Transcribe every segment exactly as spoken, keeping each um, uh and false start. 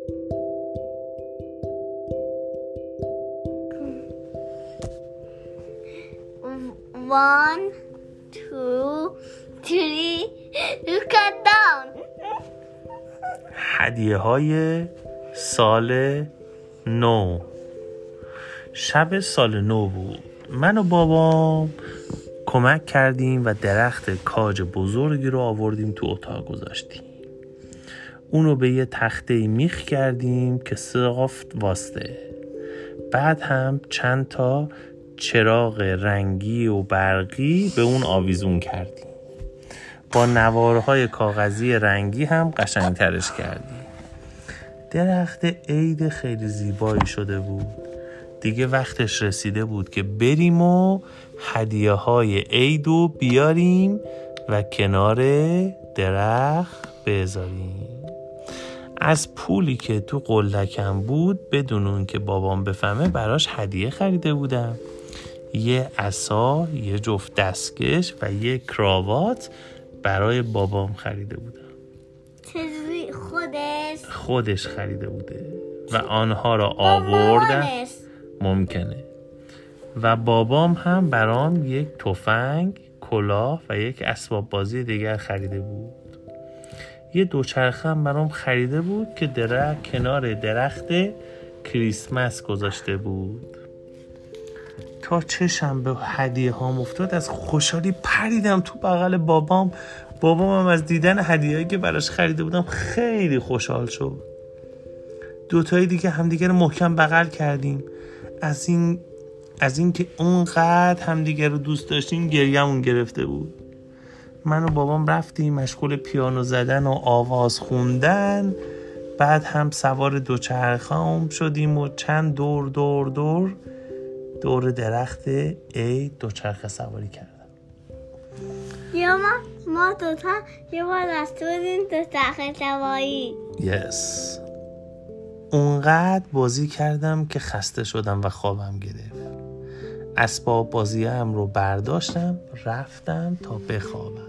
One, two, three, look at down. هدیه های سال نو. شب سال نو بود. من و بابام کمک کردیم و درخت کاج بزرگی رو آوردیم تو اتاق گذاشتیم. اونو به یه تخته میخ کردیم که سقف واسطه. بعد هم چند تا چراغ رنگی و برقی به اون آویزون کردیم. با نوارهای کاغذی رنگی هم قشنگترش کردیم. درخت عید خیلی زیبایی شده بود. دیگه وقتش رسیده بود که بریم و هدیه های عید رو بیاریم و کنار درخت بذاریم. از پولی که تو قلدکم بود بدون اون که بابام بفهمه براش هدیه خریده بودم. یه عصا، یه جفت دستکش و یه کراوات برای بابام خریده بودم. چجوری خودش؟ خودش خریده بوده و آنها را آوردم. ممکنه. و بابام هم برام یک تفنگ، کلاه و یک اسباب بازی دیگر خریده بود. یه دوچرخه هم برام خریده بود که درخت کنار درخت کریسمس گذاشته بود. تا چشم به هدیه هام افتاد از خوشحالی پریدم تو بغل بابام. بابام هم از دیدن هدیه‌ای که براش خریده بودم خیلی خوشحال شد. دوتایی دیگه همدیگه رو محکم بغل کردیم. از این از این که اونقدر همدیگه رو دوست داشتیم گریه‌مون گرفته بود. من و بابام رفتیم مشغول پیانو زدن و آواز خوندن. بعد هم سوار دوچرخه‌ام شدیم و چند دور دور دور دور درخت عید دوچرخه سواری کردم. یا ما ما دوتا یه بار رفته بودیم دوچرخه سواری. یس. اونقدر بازی کردم که خسته شدم و خوابم گرفت. اسباب بازیم رو برداشتم رفتم تا بخوابم.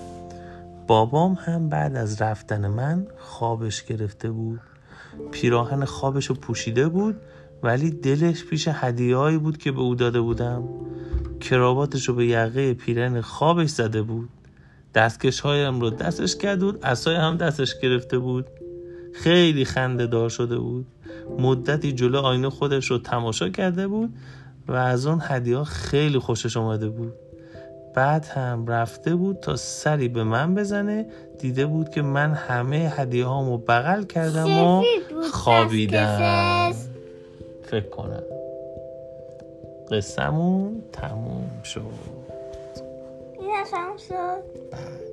بابام هم بعد از رفتن من خوابش گرفته بود. پیراهن خوابش رو پوشیده بود ولی دلش پیش هدیه‌هایی بود که به او داده بودم. کراواتش رو به یقه پیراهن خوابش زده بود. دستکش‌هایم رو دستش کرده بود. عصای هم دستش گرفته بود. خیلی خنده دار شده بود. مدتی جلو آینه خودش رو تماشا کرده بود و از اون هدیه‌ها خیلی خوشش اومده بود. بعد هم رفته بود تا سری به من بزنه. دیده بود که من همه هدیه‌هامو بغل کردم و خوابیدم. فکر کنم قصه‌مون تموم شد. این تموم شد.